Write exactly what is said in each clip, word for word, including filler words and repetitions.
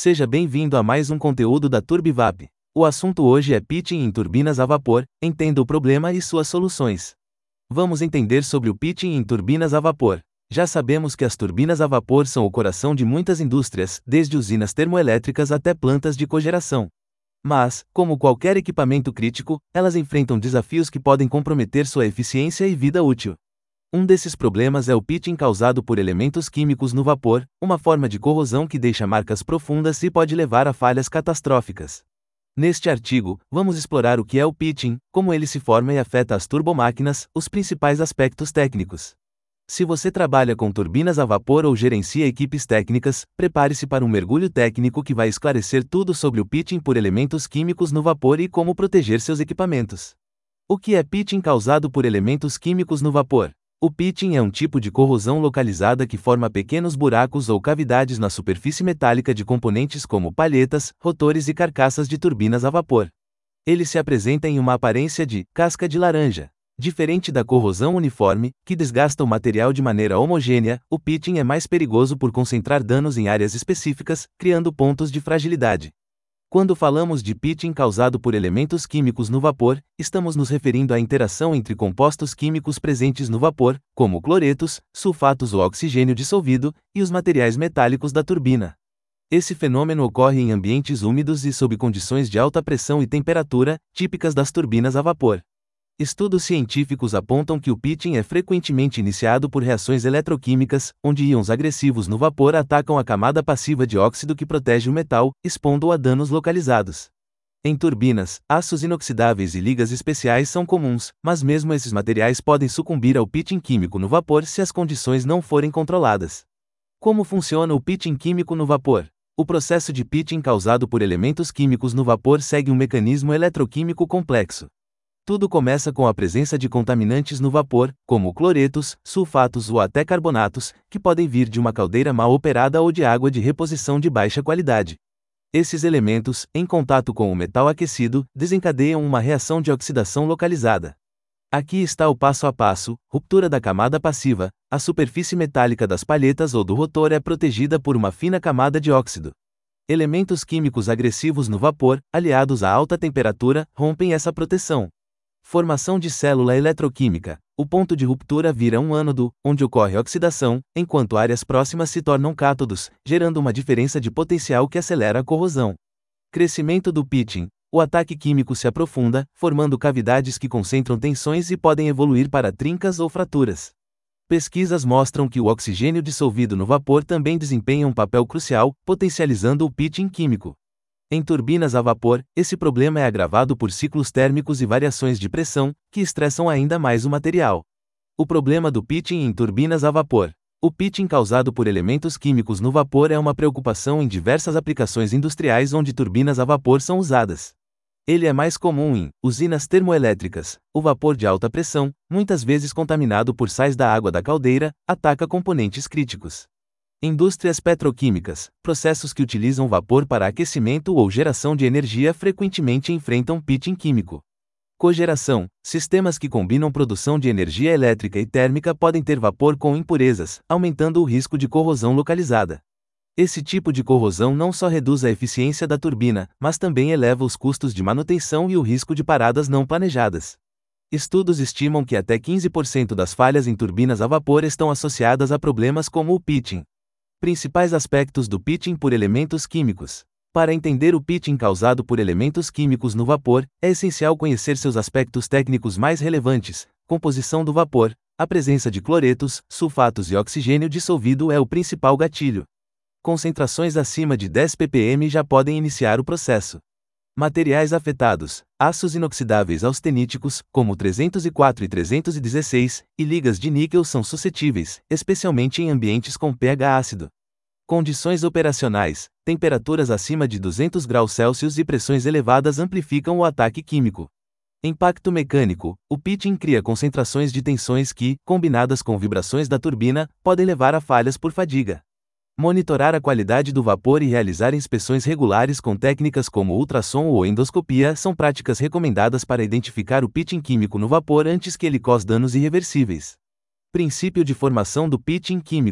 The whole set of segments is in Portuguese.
Seja bem-vindo a mais um conteúdo da Turbivap. O assunto hoje é pitching em turbinas a vapor, entenda o problema e suas soluções. Vamos entender sobre o pitching em turbinas a vapor. Já sabemos que as turbinas a vapor são o coração de muitas indústrias, desde usinas termoelétricas até plantas de cogeração. Mas, como qualquer equipamento crítico, elas enfrentam desafios que podem comprometer sua eficiência e vida útil. Um desses problemas é o pitching causado por elementos químicos no vapor, uma forma de corrosão que deixa marcas profundas e pode levar a falhas catastróficas. Neste artigo, vamos explorar o que é o pitching, como ele se forma e afeta as turbomáquinas, os principais aspectos técnicos. Se você trabalha com turbinas a vapor ou gerencia equipes técnicas, prepare-se para um mergulho técnico que vai esclarecer tudo sobre o pitching por elementos químicos no vapor e como proteger seus equipamentos. O que é pitching causado por elementos químicos no vapor? O pitching é um tipo de corrosão localizada que forma pequenos buracos ou cavidades na superfície metálica de componentes como palhetas, rotores e carcaças de turbinas a vapor. Ele se apresenta em uma aparência de casca de laranja. Diferente da corrosão uniforme, que desgasta o material de maneira homogênea, o pitching é mais perigoso por concentrar danos em áreas específicas, criando pontos de fragilidade. Quando falamos de pitching causado por elementos químicos no vapor, estamos nos referindo à interação entre compostos químicos presentes no vapor, como cloretos, sulfatos ou oxigênio dissolvido, e os materiais metálicos da turbina. Esse fenômeno ocorre em ambientes úmidos e sob condições de alta pressão e temperatura, típicas das turbinas a vapor. Estudos científicos apontam que o pitching é frequentemente iniciado por reações eletroquímicas, onde íons agressivos no vapor atacam a camada passiva de óxido que protege o metal, expondo-o a danos localizados. Em turbinas, aços inoxidáveis e ligas especiais são comuns, mas mesmo esses materiais podem sucumbir ao pitching químico no vapor se as condições não forem controladas. Como funciona o pitching químico no vapor? O processo de pitching causado por elementos químicos no vapor segue um mecanismo eletroquímico complexo. Tudo começa com a presença de contaminantes no vapor, como cloretos, sulfatos ou até carbonatos, que podem vir de uma caldeira mal operada ou de água de reposição de baixa qualidade. Esses elementos, em contato com o metal aquecido, desencadeiam uma reação de oxidação localizada. Aqui está o passo a passo: ruptura da camada passiva, a superfície metálica das palhetas ou do rotor é protegida por uma fina camada de óxido. Elementos químicos agressivos no vapor, aliados a alta temperatura, rompem essa proteção. Formação de célula eletroquímica. O ponto de ruptura vira um ânodo, onde ocorre oxidação, enquanto áreas próximas se tornam cátodos, gerando uma diferença de potencial que acelera a corrosão. Crescimento do pitching. O ataque químico se aprofunda, formando cavidades que concentram tensões e podem evoluir para trincas ou fraturas. Pesquisas mostram que o oxigênio dissolvido no vapor também desempenha um papel crucial, potencializando o pitching químico. Em turbinas a vapor, esse problema é agravado por ciclos térmicos e variações de pressão, que estressam ainda mais o material. O problema do pitching em turbinas a vapor. O pitching causado por elementos químicos no vapor é uma preocupação em diversas aplicações industriais onde turbinas a vapor são usadas. Ele é mais comum em usinas termoelétricas. O vapor de alta pressão, muitas vezes contaminado por sais da água da caldeira, ataca componentes críticos. Indústrias petroquímicas, processos que utilizam vapor para aquecimento ou geração de energia frequentemente enfrentam pitching químico. Cogeração, sistemas que combinam produção de energia elétrica e térmica podem ter vapor com impurezas, aumentando o risco de corrosão localizada. Esse tipo de corrosão não só reduz a eficiência da turbina, mas também eleva os custos de manutenção e o risco de paradas não planejadas. Estudos estimam que até quinze por cento das falhas em turbinas a vapor estão associadas a problemas como o pitching. Principais aspectos do pitching por elementos químicos. Para entender o pitching causado por elementos químicos no vapor, é essencial conhecer seus aspectos técnicos mais relevantes. Composição do vapor. A presença de cloretos, sulfatos e oxigênio dissolvido é o principal gatilho. Concentrações acima de dez ppm já podem iniciar o processo. Materiais afetados. Aços inoxidáveis austeníticos, como trezentos e quatro e trezentos e dezesseis, e ligas de níquel são suscetíveis, especialmente em ambientes com pH ácido. Condições operacionais. Temperaturas acima de duzentos graus Celsius e pressões elevadas amplificam o ataque químico. Impacto mecânico. O pitching cria concentrações de tensões que, combinadas com vibrações da turbina, podem levar a falhas por fadiga. Monitorar a qualidade do vapor e realizar inspeções regulares com técnicas como ultrassom ou endoscopia são práticas recomendadas para identificar o pitching químico no vapor antes que ele cause danos irreversíveis. Princípio de formação do pitching químico.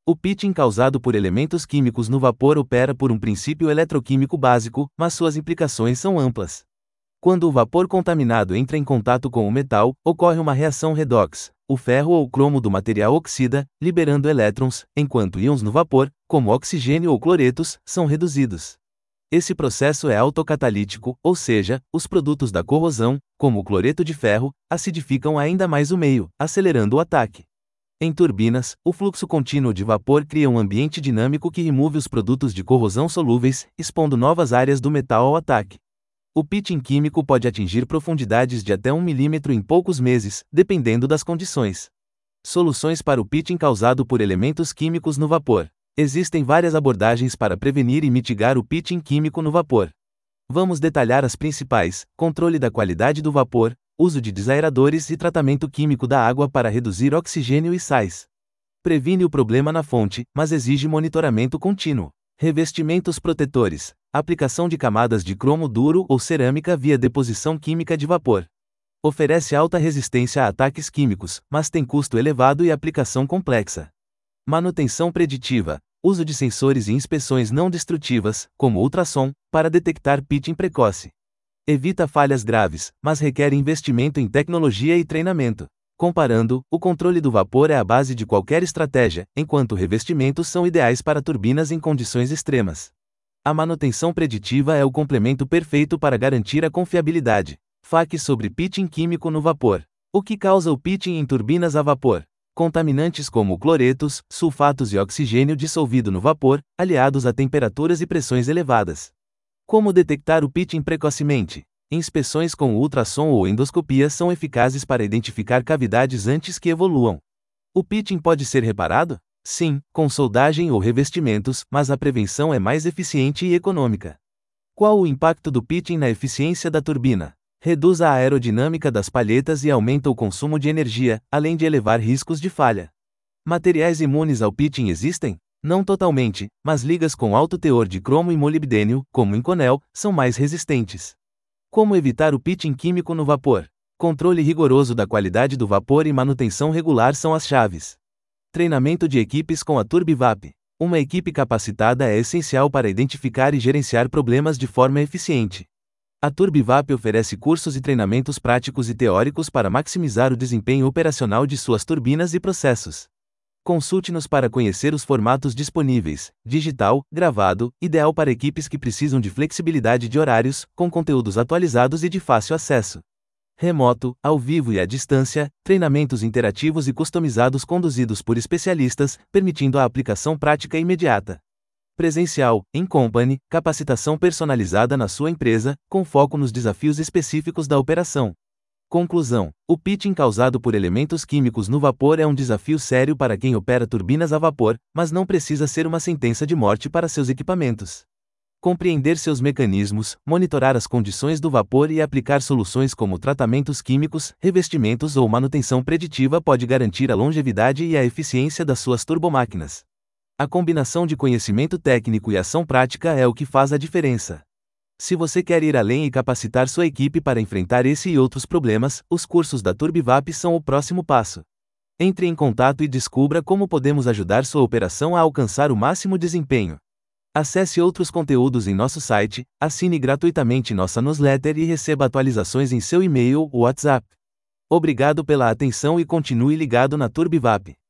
O pitching causado por elementos químicos no vapor opera por um princípio eletroquímico básico, mas suas implicações são amplas. Quando o vapor contaminado entra em contato com o metal, ocorre uma reação redox. O ferro ou cromo do material oxida, liberando elétrons, enquanto íons no vapor, como oxigênio ou cloretos, são reduzidos. Esse processo é autocatalítico, ou seja, os produtos da corrosão, como o cloreto de ferro, acidificam ainda mais o meio, acelerando o ataque. Em turbinas, o fluxo contínuo de vapor cria um ambiente dinâmico que remove os produtos de corrosão solúveis, expondo novas áreas do metal ao ataque. O pitching químico pode atingir profundidades de até um milímetro em poucos meses, dependendo das condições. Soluções para o pitching causado por elementos químicos no vapor. Existem várias abordagens para prevenir e mitigar o pitching químico no vapor. Vamos detalhar as principais: controle da qualidade do vapor, uso de desaeradores e tratamento químico da água para reduzir oxigênio e sais. Previne o problema na fonte, mas exige monitoramento contínuo. Revestimentos protetores. Aplicação de camadas de cromo duro ou cerâmica via deposição química de vapor. Oferece alta resistência a ataques químicos, mas tem custo elevado e aplicação complexa. Manutenção preditiva. Uso de sensores e inspeções não destrutivas, como ultrassom, para detectar pitching precoce. Evita falhas graves, mas requer investimento em tecnologia e treinamento. Comparando, o controle do vapor é a base de qualquer estratégia, enquanto revestimentos são ideais para turbinas em condições extremas. A manutenção preditiva é o complemento perfeito para garantir a confiabilidade. F A Q sobre pitching químico no vapor. O que causa o pitching em turbinas a vapor? Contaminantes como cloretos, sulfatos e oxigênio dissolvido no vapor, aliados a temperaturas e pressões elevadas. Como detectar o pitching precocemente? Inspeções com ultrassom ou endoscopia são eficazes para identificar cavidades antes que evoluam. O pitching pode ser reparado? Sim, com soldagem ou revestimentos, mas a prevenção é mais eficiente e econômica. Qual o impacto do pitching na eficiência da turbina? Reduz a aerodinâmica das palhetas e aumenta o consumo de energia, além de elevar riscos de falha. Materiais imunes ao pitching existem? Não totalmente, mas ligas com alto teor de cromo e molibdênio, como Inconel, são mais resistentes. Como evitar o pitching químico no vapor? Controle rigoroso da qualidade do vapor e manutenção regular são as chaves. Treinamento de equipes com a TurbiVap. Uma equipe capacitada é essencial para identificar e gerenciar problemas de forma eficiente. A TurbiVap oferece cursos e treinamentos práticos e teóricos para maximizar o desempenho operacional de suas turbinas e processos. Consulte-nos para conhecer os formatos disponíveis: digital, gravado, ideal para equipes que precisam de flexibilidade de horários, com conteúdos atualizados e de fácil acesso. Remoto, ao vivo e à distância, treinamentos interativos e customizados conduzidos por especialistas, permitindo a aplicação prática imediata. Presencial, in company, capacitação personalizada na sua empresa, com foco nos desafios específicos da operação. Conclusão: o pitching causado por elementos químicos no vapor é um desafio sério para quem opera turbinas a vapor, mas não precisa ser uma sentença de morte para seus equipamentos. Compreender seus mecanismos, monitorar as condições do vapor e aplicar soluções como tratamentos químicos, revestimentos ou manutenção preditiva pode garantir a longevidade e a eficiência das suas turbomáquinas. A combinação de conhecimento técnico e ação prática é o que faz a diferença. Se você quer ir além e capacitar sua equipe para enfrentar esse e outros problemas, os cursos da TurbiVap são o próximo passo. Entre em contato e descubra como podemos ajudar sua operação a alcançar o máximo desempenho. Acesse outros conteúdos em nosso site, assine gratuitamente nossa newsletter e receba atualizações em seu e-mail ou WhatsApp. Obrigado pela atenção e continue ligado na TurbiVap.